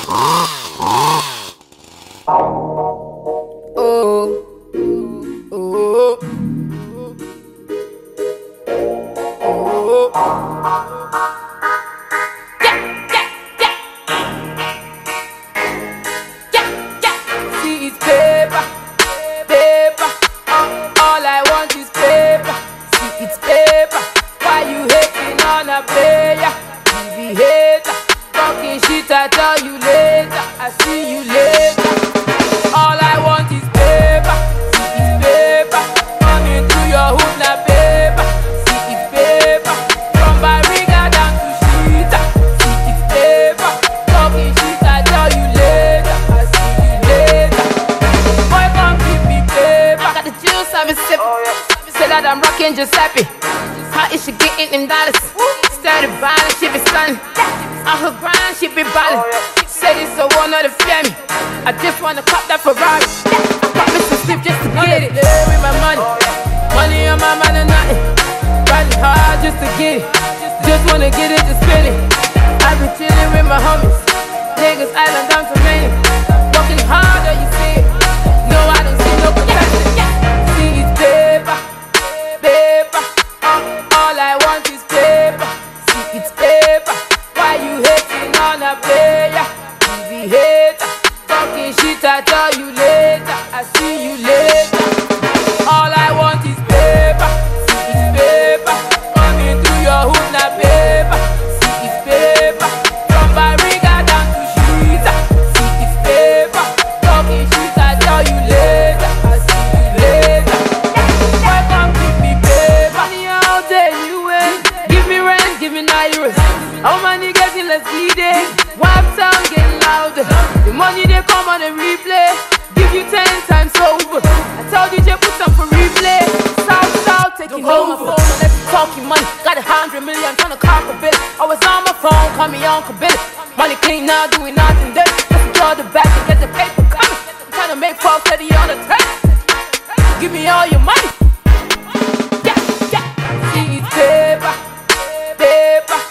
Oh, oh, See, it's paper, paper. All I want is paper. See, it's paper. Why you hating on a player? You be hater. Talking shit, I tell you later. I see you later. All I want is paper. See, it's paper. Coming through your hood, na paper. See, it's paper. From Barriga down to Shita. See, it's paper. Talking shit, I tell you later. I see you later. Boy, come give me paper. I got the juice, I'm a sip. Say that I'm rocking Giuseppe. How is she getting them dollars? Started buying, she be stunning. On her grind, she be ballin'. Say this a one of the family. I just wanna cop that Ferrari. I promise to sleep just to get it. Live with my money. Money on my mind and nothing. Riding hard just to get it. Just wanna get it to spin it. I be chillin' with my homies. Niggas island down to Maine. Working harder, you see it. No, I don't see no compassion. See, it's paper, paper. All I want is paper. See, it's paper. Why you hating on a player? You be hater. Talking shit, I tell you later. I see you later. All I want is paper. See, it's paper. Coming through your hood, na paper. See, it's paper. From Barriga down to Shita. See, it's paper. Talking shit, I tell you later. I see you later. Why come give me paper? Money all day, you win. Give me rent, give me Nairas. How many getting less bleeding? Wipe sound getting louder. The money they come on a replay. Give you 10 times over. I told you just put some for replay. South, taking over. My phone and let's talking money. Got 100 million, trying to cop a bill. I was on my phone, call me Uncle Billy. Money clean now, doing nothing dirty. Let's secure the back and get the paper coming. I'm trying to make false steady on the track. Give me all your money. Yeah. See, it's paper, paper.